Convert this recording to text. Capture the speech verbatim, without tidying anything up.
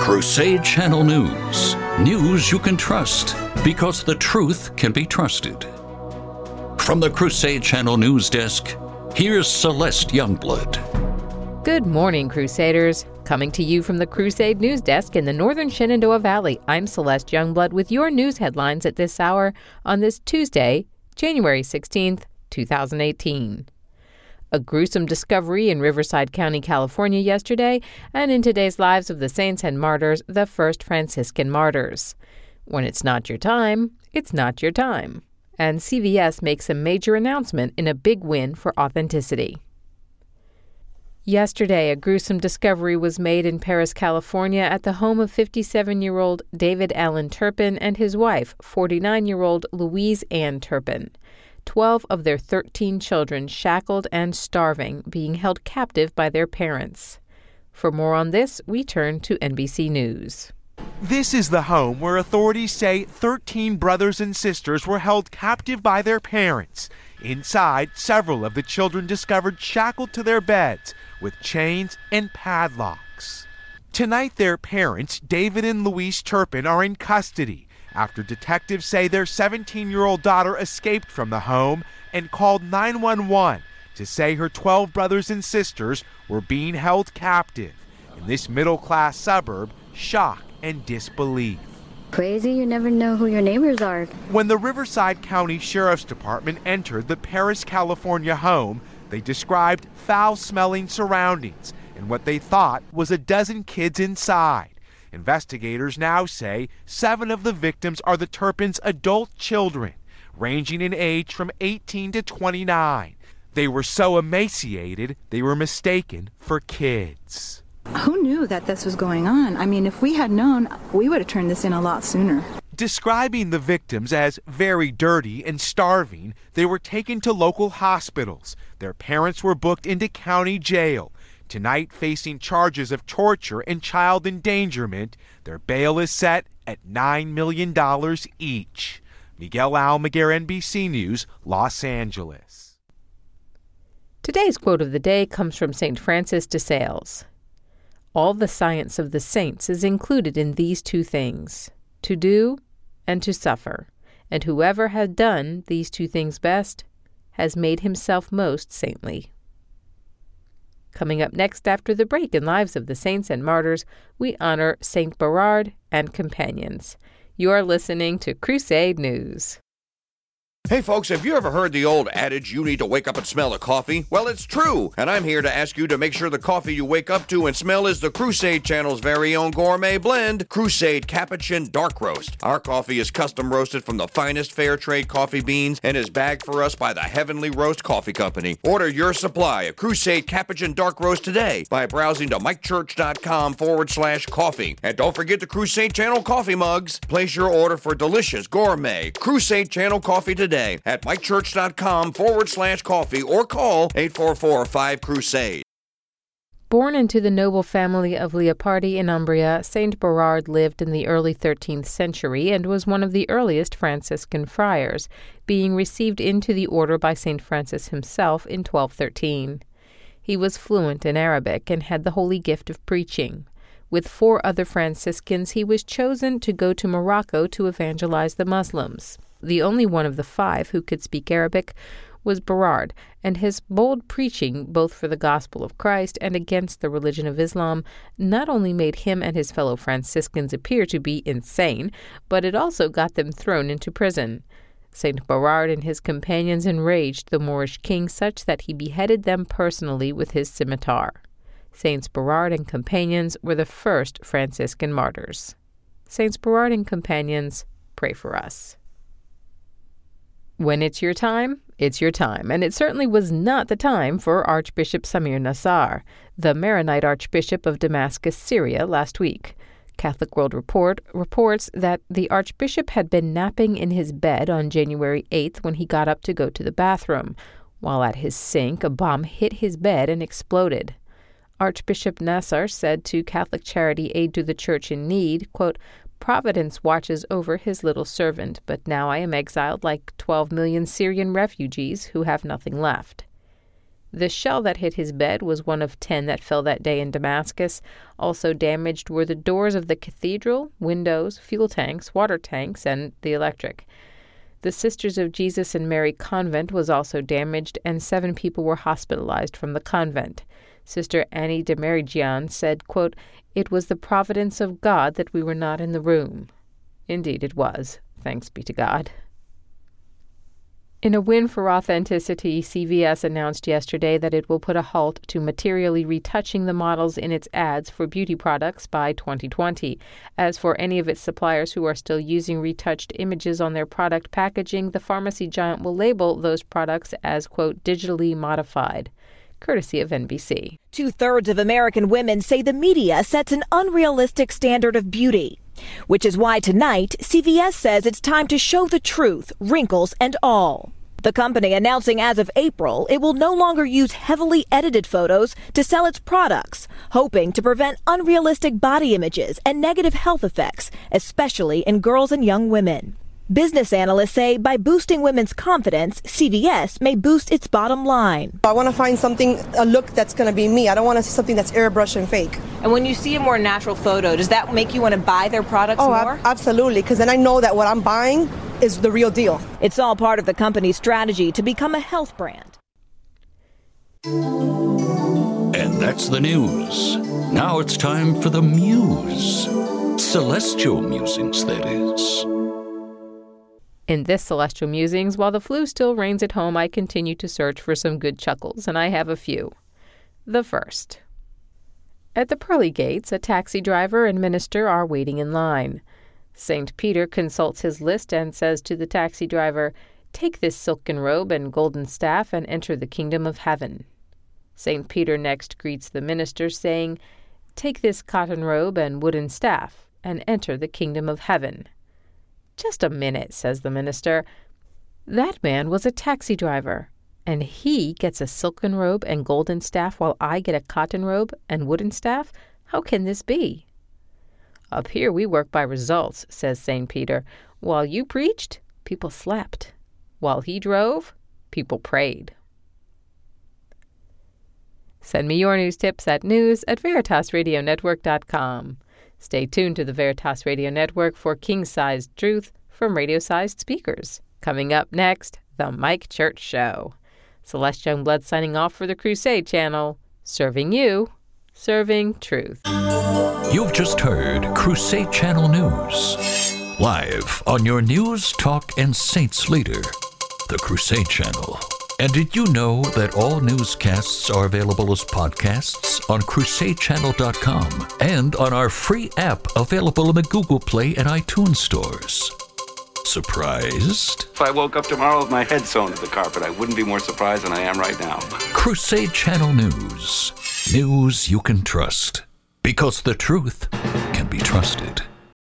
Crusade Channel News. News you can trust because the truth can be trusted. From the Crusade Channel News Desk, here's Celeste Youngblood. Good morning, Crusaders. Coming to you from the Crusade News Desk in the northern Shenandoah Valley, I'm Celeste Youngblood with your news headlines at this hour on this Tuesday, January sixteenth, twenty eighteen. A gruesome discovery in Riverside County, California yesterday, and in today's Lives of the Saints and Martyrs, the first Franciscan martyrs. When it's not your time, it's not your time. And C V S makes a major announcement in a big win for authenticity. Yesterday, a gruesome discovery was made in Perris, California, at the home of fifty-seven-year-old David Allen Turpin and his wife, forty-nine-year-old Louise Ann Turpin. Twelve of their thirteen children shackled and starving, being held captive by their parents. For more on this, we turn to N B C News. This is the home where authorities say thirteen brothers and sisters were held captive by their parents. Inside, several of the children discovered shackled to their beds with chains and padlocks. Tonight, their parents, David and Louise Turpin, are in custody after detectives say their seventeen-year-old daughter escaped from the home and called nine one one to say her twelve brothers and sisters were being held captive. In this middle-class suburb, shock and disbelief. Crazy, you never know who your neighbors are. When the Riverside County Sheriff's Department entered the Perris, California home, they described foul-smelling surroundings and what they thought was a dozen kids inside. Investigators now say seven of the victims are the Turpins' adult children, ranging in age from eighteen to twenty-nine. They were so emaciated, they were mistaken for kids. Who knew that this was going on? I mean, if we had known, we would have turned this in a lot sooner. Describing the victims as very dirty and starving, they were taken to local hospitals. Their parents were booked into county jail. Tonight, facing charges of torture and child endangerment, their bail is set at nine million dollars each. Miguel Almaguer, N B C News, Los Angeles. Today's quote of the day comes from Saint Francis de Sales. All the science of the saints is included in these two things, to do and to suffer. And whoever has done these two things best has made himself most saintly. Coming up next after the break in Lives of the Saints and Martyrs, we honor Saint Berard and companions. You are listening to Crusade News. Hey folks, have you ever heard the old adage, you need to wake up and smell the coffee? Well, it's true, and I'm here to ask you to make sure the coffee you wake up to and smell is the Crusade Channel's very own gourmet blend, Crusade Capuchin Dark Roast. Our coffee is custom roasted from the finest fair trade coffee beans and is bagged for us by the Heavenly Roast Coffee Company. Order your supply of Crusade Capuchin Dark Roast today by browsing to mikechurch.com forward slash coffee. And don't forget the Crusade Channel coffee mugs. Place your order for delicious gourmet Crusade Channel coffee today. At mikechurch.com forward slash coffee or call eight four four five Crusade. Born into the noble family of Leopardi in Umbria, Saint Berard lived in the early thirteenth century and was one of the earliest Franciscan friars, being received into the order by Saint Francis himself in twelve thirteen. He was fluent in Arabic and had the holy gift of preaching. With four other Franciscans, he was chosen to go to Morocco to evangelize the Muslims. The only one of the five who could speak Arabic was Berard, and his bold preaching, both for the gospel of Christ and against the religion of Islam, not only made him and his fellow Franciscans appear to be insane, but it also got them thrown into prison. Saint Berard and his companions enraged the Moorish king such that he beheaded them personally with his scimitar. Saints Berard and companions were the first Franciscan martyrs. Saints Berard and companions, pray for us. When it's your time, it's your time, and it certainly was not the time for Archbishop Samir Nassar, the Maronite Archbishop of Damascus, Syria, last week. Catholic World Report reports that the Archbishop had been napping in his bed on January eighth when he got up to go to the bathroom. While at his sink, a bomb hit his bed and exploded. Archbishop Nassar said to Catholic Charity Aid to the Church in Need, quote, "Providence watches over his little servant, but now I am exiled like twelve million Syrian refugees who have nothing left." The shell that hit his bed was one of ten that fell that day in Damascus. Also damaged were the doors of the cathedral, windows, fuel tanks, water tanks, and the electric. The Sisters of Jesus and Mary convent was also damaged, and seven people were hospitalized from the convent. Sister Annie de Marigian said, quote, "It was the providence of God that we were not in the room." Indeed it was. Thanks be to God. In a win for authenticity, C V S announced yesterday that it will put a halt to materially retouching the models in its ads for beauty products by twenty twenty. As for any of its suppliers who are still using retouched images on their product packaging, the pharmacy giant will label those products as, quote, digitally modified. Courtesy of N B C. Two-thirds of American women say the media sets an unrealistic standard of beauty, which is why tonight C V S says it's time to show the truth, wrinkles and all. The company announcing as of April it will no longer use heavily edited photos to sell its products, hoping to prevent unrealistic body images and negative health effects, especially in girls and young women. Business analysts say by boosting women's confidence, C V S may boost its bottom line. I want to find something, a look that's going to be me. I don't want to see something that's airbrushed and fake. And when you see a more natural photo, does that make you want to buy their products oh, more? Ab- absolutely, because then I know that what I'm buying is the real deal. It's all part of the company's strategy to become a health brand. And that's the news. Now it's time for the muse. Celestial musings, that is. In this Celestial Musings, while the flu still reigns at home, I continue to search for some good chuckles, and I have a few. The first. At the pearly gates, a taxi driver and minister are waiting in line. Saint Peter consults his list and says to the taxi driver, "Take this silken robe and golden staff and enter the kingdom of heaven." Saint Peter next greets the minister, saying, "Take this cotton robe and wooden staff and enter the kingdom of heaven." "Just a minute," says the minister. "That man was a taxi driver, and he gets a silken robe and golden staff while I get a cotton robe and wooden staff? How can this be?" "Up here we work by results," says Saint Peter. "While you preached, people slept. While he drove, people prayed." Send me your news tips at news at veritas radio network dot com. Stay tuned to the Veritas Radio Network for king-sized truth from radio-sized speakers. Coming up next, The Mike Church Show. Celeste Youngblood signing off for the Crusade Channel. Serving you, serving truth. You've just heard Crusade Channel News. Live on your news, talk, and saints leader, the Crusade Channel. And did you know that all newscasts are available as podcasts on crusade channel dot com and on our free app available in the Google Play and iTunes stores? Surprised? If I woke up tomorrow with my head sewn to the carpet, I wouldn't be more surprised than I am right now. Crusade Channel News. News you can trust. Because the truth can be trusted.